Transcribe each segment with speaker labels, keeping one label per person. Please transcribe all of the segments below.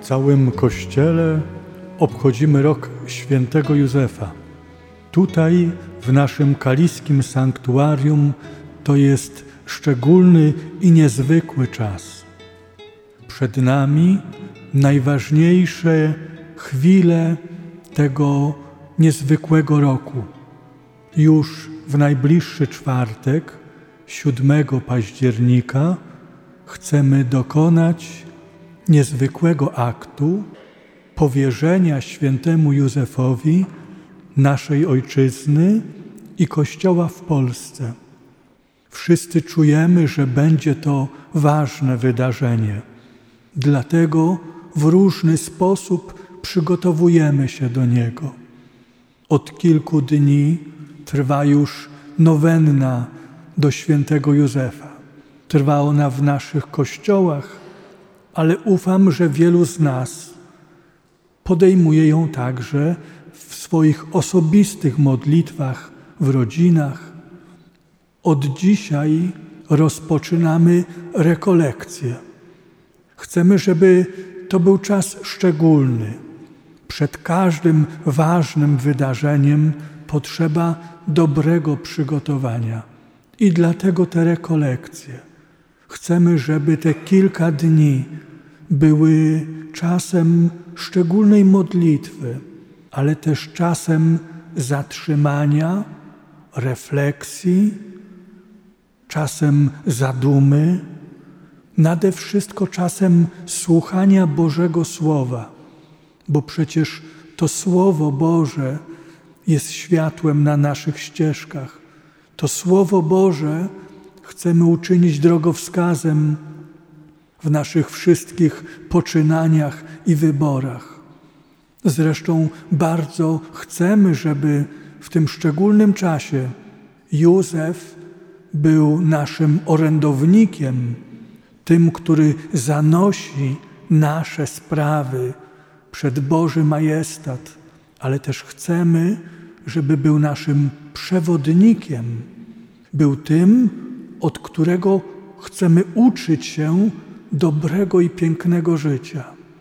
Speaker 1: całym Kościele obchodzimy rok świętego Józefa. Tutaj w naszym kaliskim sanktuarium to jest szczególny i niezwykły czas. Przed nami najważniejsze chwile tego niezwykłego roku. Już w najbliższy czwartek, 7 października, chcemy dokonać niezwykłego aktu powierzenia świętemu Józefowi naszej ojczyzny i Kościoła w Polsce. Wszyscy czujemy, że będzie to ważne wydarzenie. Dlatego w różny sposób przygotowujemy się do niego. Od kilku dni trwa już nowenna do świętego Józefa. Trwa ona w naszych kościołach, ale ufam, że wielu z nas podejmuje ją także w swoich osobistych modlitwach, w rodzinach. Od dzisiaj rozpoczynamy rekolekcję. Chcemy, żeby to był czas szczególny. Przed każdym ważnym wydarzeniem potrzeba dobrego przygotowania. I dlatego te rekolekcje. Chcemy, żeby te kilka dni były czasem szczególnej modlitwy, ale też czasem zatrzymania, refleksji, czasem zadumy, nade wszystko czasem słuchania Bożego Słowa, bo przecież to Słowo Boże jest światłem na naszych ścieżkach. To Słowo Boże chcemy uczynić drogowskazem w naszych wszystkich poczynaniach i wyborach. Zresztą bardzo chcemy, żeby w tym szczególnym czasie Józef był naszym orędownikiem, tym, który zanosi nasze sprawy przed Boży majestat, ale też chcemy, żeby był naszym przewodnikiem, był tym, od którego chcemy uczyć się dobrego i pięknego życia.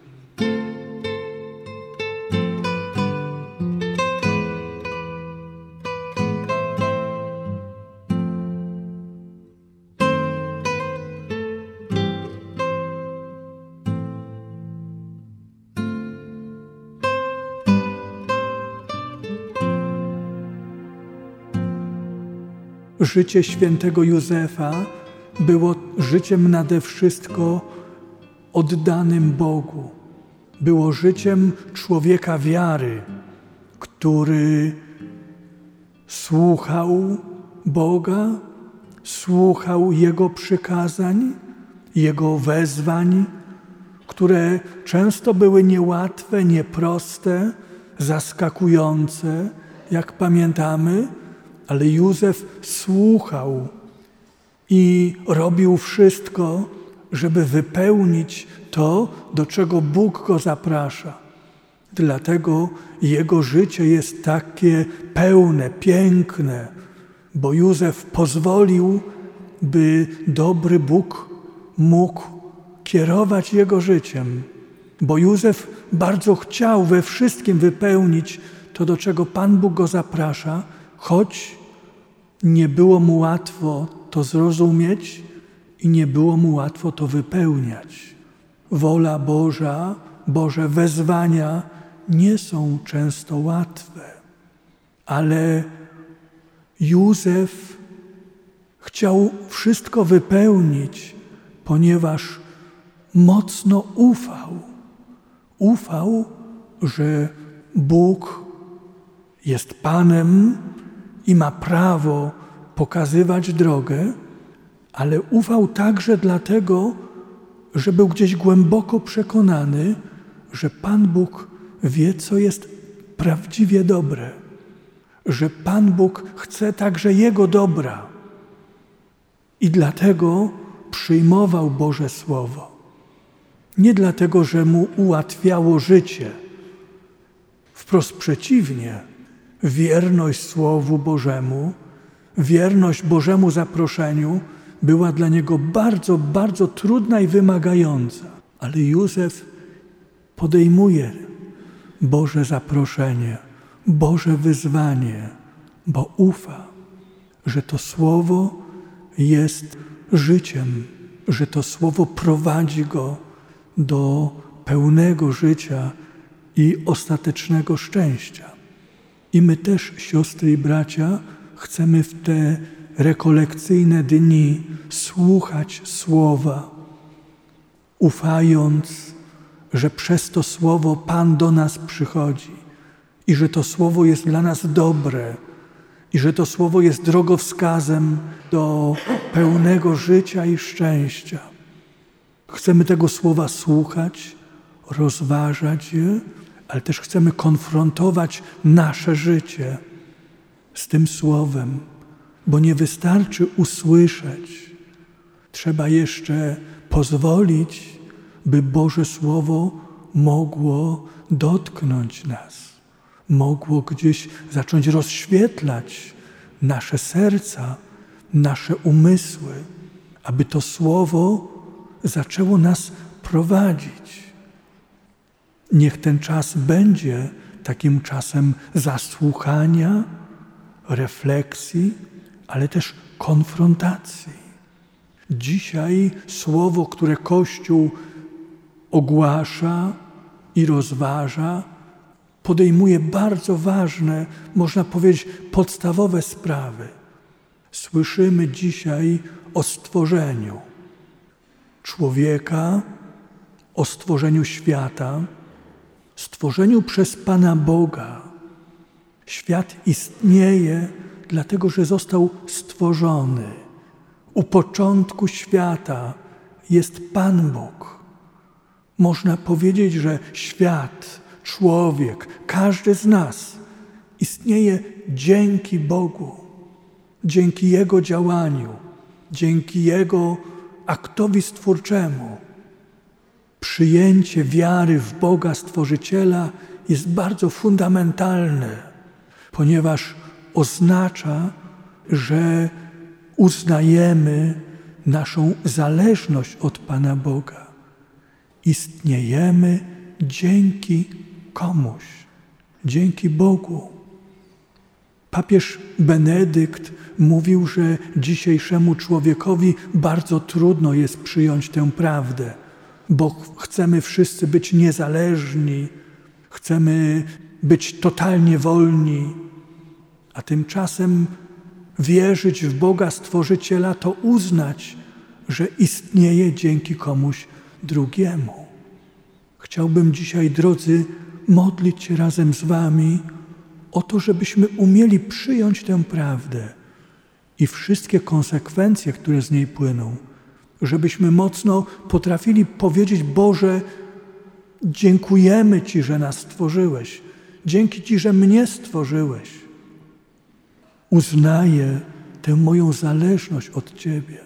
Speaker 1: Życie świętego Józefa było życiem nade wszystko oddanym Bogu. Było życiem człowieka wiary, który słuchał Boga, słuchał Jego przykazań, Jego wezwań, które często były niełatwe, nieproste, zaskakujące, jak pamiętamy, ale Józef słuchał i robił wszystko, żeby wypełnić to, do czego Bóg go zaprasza. Dlatego jego życie jest takie pełne, piękne, bo Józef pozwolił, by dobry Bóg mógł kierować jego życiem. Bo Józef bardzo chciał we wszystkim wypełnić to, do czego Pan Bóg go zaprasza, choć nie było mu łatwo to zrozumieć i nie było mu łatwo to wypełniać. Wola Boża, Boże wezwania nie są często łatwe, ale Józef chciał wszystko wypełnić, ponieważ mocno ufał. Ufał, że Bóg jest Panem i ma prawo pokazywać drogę, ale ufał także dlatego, że był gdzieś głęboko przekonany, że Pan Bóg wie, co jest prawdziwie dobre, że Pan Bóg chce także jego dobra i dlatego przyjmował Boże Słowo. Nie dlatego, że mu ułatwiało życie. Wprost przeciwnie, wierność Słowu Bożemu, wierność Bożemu zaproszeniu była dla niego bardzo, bardzo trudna i wymagająca. Ale Józef podejmuje Boże zaproszenie, Boże wyzwanie, bo ufa, że to Słowo jest życiem, że to Słowo prowadzi go do pełnego życia i ostatecznego szczęścia. I my też, siostry i bracia, chcemy w te rekolekcyjne dni słuchać Słowa, ufając, że przez to Słowo Pan do nas przychodzi i że to Słowo jest dla nas dobre i że to Słowo jest drogowskazem do pełnego życia i szczęścia. Chcemy tego Słowa słuchać, rozważać je, ale też chcemy konfrontować nasze życie z tym Słowem, bo nie wystarczy usłyszeć. Trzeba jeszcze pozwolić, by Boże Słowo mogło dotknąć nas, mogło gdzieś zacząć rozświetlać nasze serca, nasze umysły, aby to Słowo zaczęło nas prowadzić. Niech ten czas będzie takim czasem zasłuchania, refleksji, ale też konfrontacji. Dzisiaj Słowo, które Kościół ogłasza i rozważa, podejmuje bardzo ważne, można powiedzieć, podstawowe sprawy. Słyszymy dzisiaj o stworzeniu człowieka, o stworzeniu świata, stworzeniu przez Pana Boga. Świat istnieje, dlatego że został stworzony. U początku świata jest Pan Bóg. Można powiedzieć, że świat, człowiek, każdy z nas istnieje dzięki Bogu, dzięki Jego działaniu, dzięki Jego aktowi stwórczemu. Przyjęcie wiary w Boga Stworzyciela jest bardzo fundamentalne, ponieważ oznacza, że uznajemy naszą zależność od Pana Boga. Istniejemy dzięki komuś, dzięki Bogu. Papież Benedykt mówił, że dzisiejszemu człowiekowi bardzo trudno jest przyjąć tę prawdę, bo chcemy wszyscy być niezależni, chcemy być totalnie wolni, a tymczasem wierzyć w Boga Stworzyciela to uznać, że istnieje dzięki komuś drugiemu. Chciałbym dzisiaj, drodzy, modlić się razem z wami o to, żebyśmy umieli przyjąć tę prawdę i wszystkie konsekwencje, które z niej płyną, żebyśmy mocno potrafili powiedzieć: Boże, dziękujemy Ci, że nas stworzyłeś. Dzięki Ci, że mnie stworzyłeś. Uznaję tę moją zależność od Ciebie.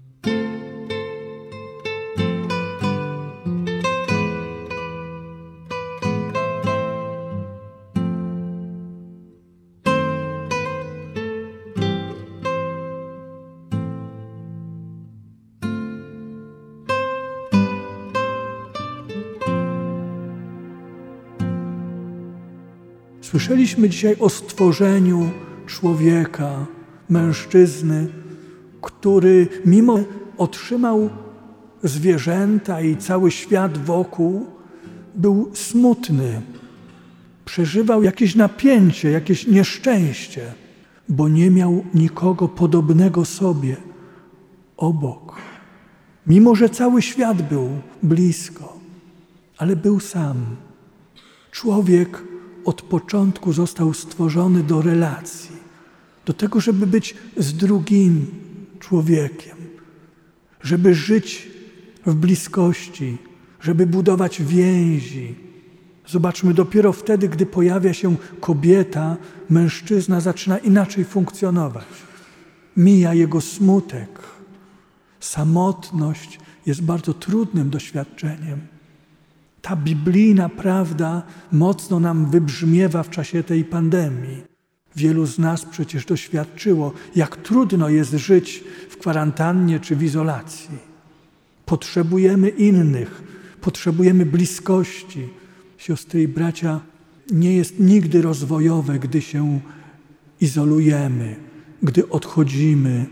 Speaker 1: Słyszeliśmy dzisiaj o stworzeniu człowieka, mężczyzny, który mimo otrzymał zwierzęta i cały świat wokół, był smutny. Przeżywał jakieś napięcie, jakieś nieszczęście, bo nie miał nikogo podobnego sobie obok. Mimo że cały świat był blisko, ale był sam. Człowiek od początku został stworzony do relacji, do tego, żeby być z drugim człowiekiem, żeby żyć w bliskości, żeby budować więzi. Zobaczmy, dopiero wtedy, gdy pojawia się kobieta, mężczyzna zaczyna inaczej funkcjonować. Mija jego smutek. Samotność jest bardzo trudnym doświadczeniem. Ta biblijna prawda mocno nam wybrzmiewa w czasie tej pandemii. Wielu z nas przecież doświadczyło, jak trudno jest żyć w kwarantannie czy w izolacji. Potrzebujemy innych, potrzebujemy bliskości, Siostry i bracia, nie jest nigdy rozwojowe, gdy się izolujemy, gdy odchodzimy,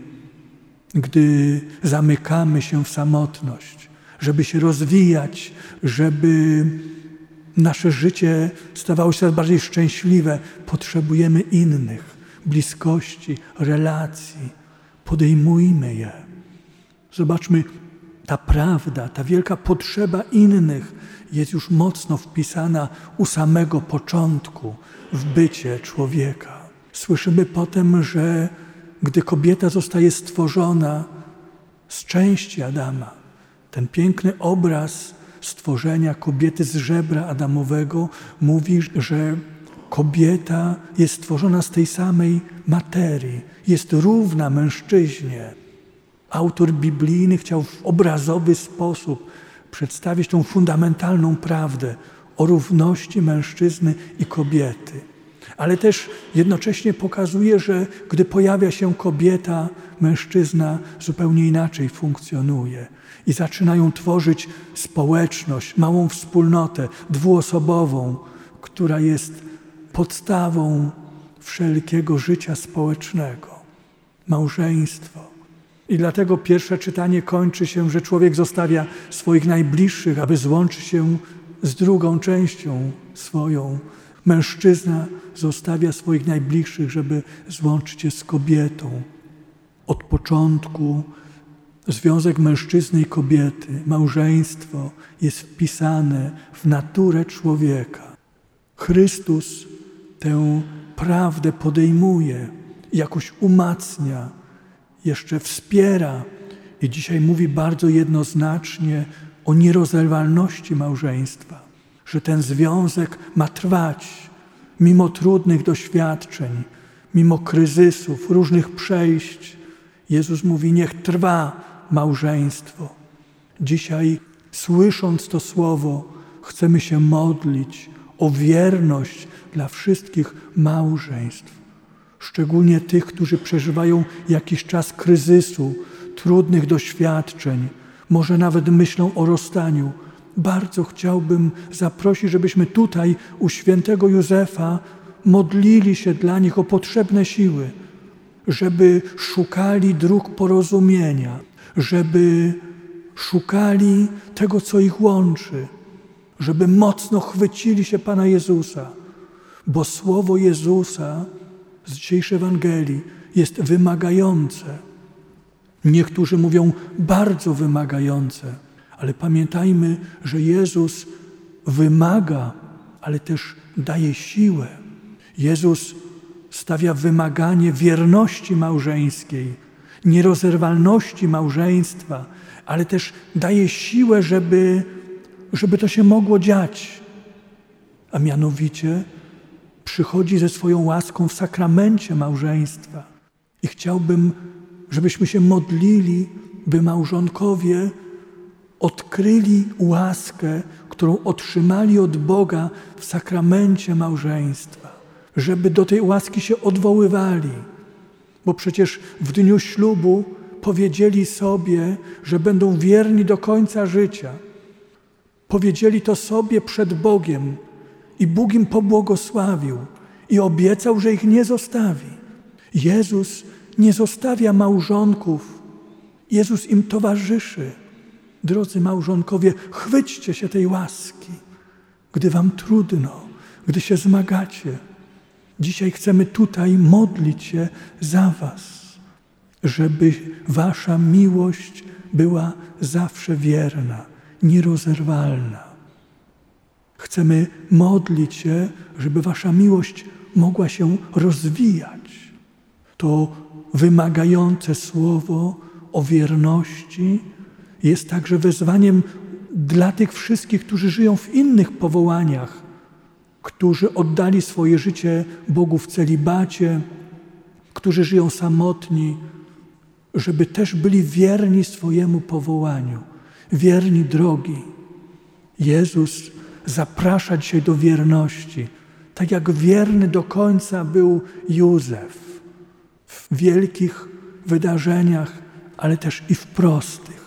Speaker 1: gdy zamykamy się w samotność. Żeby się rozwijać, żeby nasze życie stawało się coraz bardziej szczęśliwe, potrzebujemy innych, bliskości, relacji. Podejmujmy je. Zobaczmy, ta prawda, ta wielka potrzeba innych jest już mocno wpisana u samego początku w bycie człowieka. Słyszymy potem, że gdy kobieta zostaje stworzona z części Adama, ten piękny obraz stworzenia kobiety z żebra Adamowego mówi, że kobieta jest stworzona z tej samej materii, jest równa mężczyźnie. Autor biblijny chciał w obrazowy sposób przedstawić tą fundamentalną prawdę o równości mężczyzny i kobiety. Ale też jednocześnie pokazuje, że gdy pojawia się kobieta, mężczyzna zupełnie inaczej funkcjonuje i zaczynają tworzyć społeczność, małą wspólnotę dwuosobową, która jest podstawą wszelkiego życia społecznego. Małżeństwo. I dlatego pierwsze czytanie kończy się, że człowiek zostawia swoich najbliższych, aby złączyć się z drugą częścią swoją. Mężczyzna zostawia swoich najbliższych, żeby złączyć się z kobietą. Od początku związek mężczyzny i kobiety, małżeństwo jest wpisane w naturę człowieka. Chrystus tę prawdę podejmuje, jakoś umacnia, jeszcze wspiera i dzisiaj mówi bardzo jednoznacznie o nierozerwalności małżeństwa, że ten związek ma trwać mimo trudnych doświadczeń, mimo kryzysów, różnych przejść. Jezus mówi, niech trwa małżeństwo. Dzisiaj, słysząc to słowo, chcemy się modlić o wierność dla wszystkich małżeństw. Szczególnie tych, którzy przeżywają jakiś czas kryzysu, trudnych doświadczeń, może nawet myślą o rozstaniu. Bardzo chciałbym zaprosić, żebyśmy tutaj u świętego Józefa modlili się dla nich o potrzebne siły, żeby szukali dróg porozumienia, żeby szukali tego, co ich łączy, żeby mocno chwycili się Pana Jezusa, bo słowo Jezusa z dzisiejszej Ewangelii jest wymagające. Niektórzy mówią bardzo wymagające, ale pamiętajmy, że Jezus wymaga, ale też daje siłę. Jezus stawia wymaganie wierności małżeńskiej, nierozerwalności małżeństwa, ale też daje siłę, żeby to się mogło dziać. A mianowicie przychodzi ze swoją łaską w sakramencie małżeństwa. I chciałbym, żebyśmy się modlili, by małżonkowie odkryli łaskę, którą otrzymali od Boga w sakramencie małżeństwa. Żeby do tej łaski się odwoływali. Bo przecież w dniu ślubu powiedzieli sobie, że będą wierni do końca życia. Powiedzieli to sobie przed Bogiem i Bóg im pobłogosławił i obiecał, że ich nie zostawi. Jezus nie zostawia małżonków. Jezus im towarzyszy. Drodzy małżonkowie, chwyćcie się tej łaski, gdy wam trudno, gdy się zmagacie. Dzisiaj chcemy tutaj modlić się za was, żeby wasza miłość była zawsze wierna, nierozerwalna. Chcemy modlić się, żeby wasza miłość mogła się rozwijać. To wymagające słowo o wierności jest także wezwaniem dla tych wszystkich, którzy żyją w innych powołaniach, którzy oddali swoje życie Bogu w celibacie, którzy żyją samotni, żeby też byli wierni swojemu powołaniu, wierni drogi. Jezus zaprasza dzisiaj do wierności, tak jak wierny do końca był Józef w wielkich wydarzeniach, ale też i w prostych.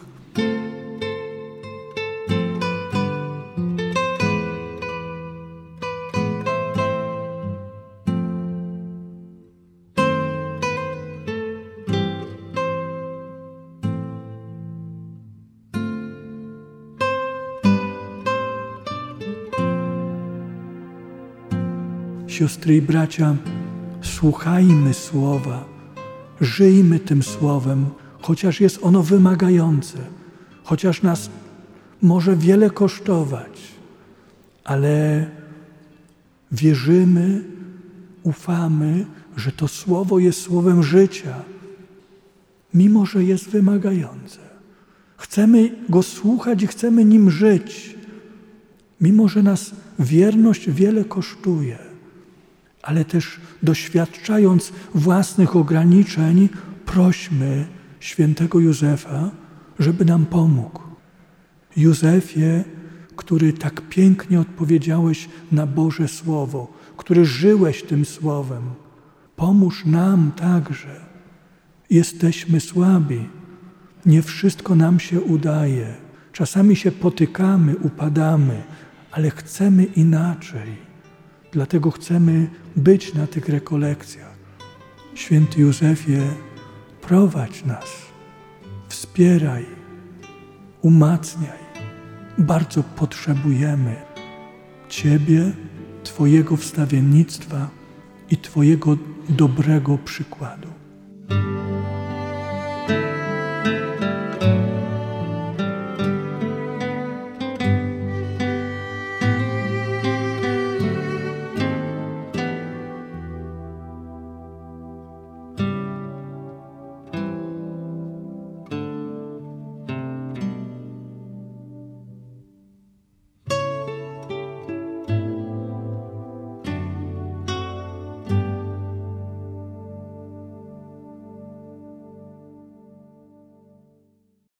Speaker 1: Siostry i bracia, słuchajmy słowa, żyjmy tym słowem, chociaż jest ono wymagające, chociaż nas może wiele kosztować, ale wierzymy, ufamy, że to słowo jest słowem życia, mimo że jest wymagające. Chcemy go słuchać i chcemy nim żyć, mimo że nas wierność wiele kosztuje, ale też doświadczając własnych ograniczeń, prośmy świętego Józefa, żeby nam pomógł. Józefie, który tak pięknie odpowiedziałeś na Boże Słowo, który żyłeś tym Słowem, pomóż nam także. Jesteśmy słabi, nie wszystko nam się udaje. Czasami się potykamy, upadamy, ale chcemy inaczej. Dlatego chcemy być na tych rekolekcjach. Święty Józefie, prowadź nas, wspieraj, umacniaj. Bardzo potrzebujemy Ciebie, Twojego wstawiennictwa i Twojego dobrego przykładu.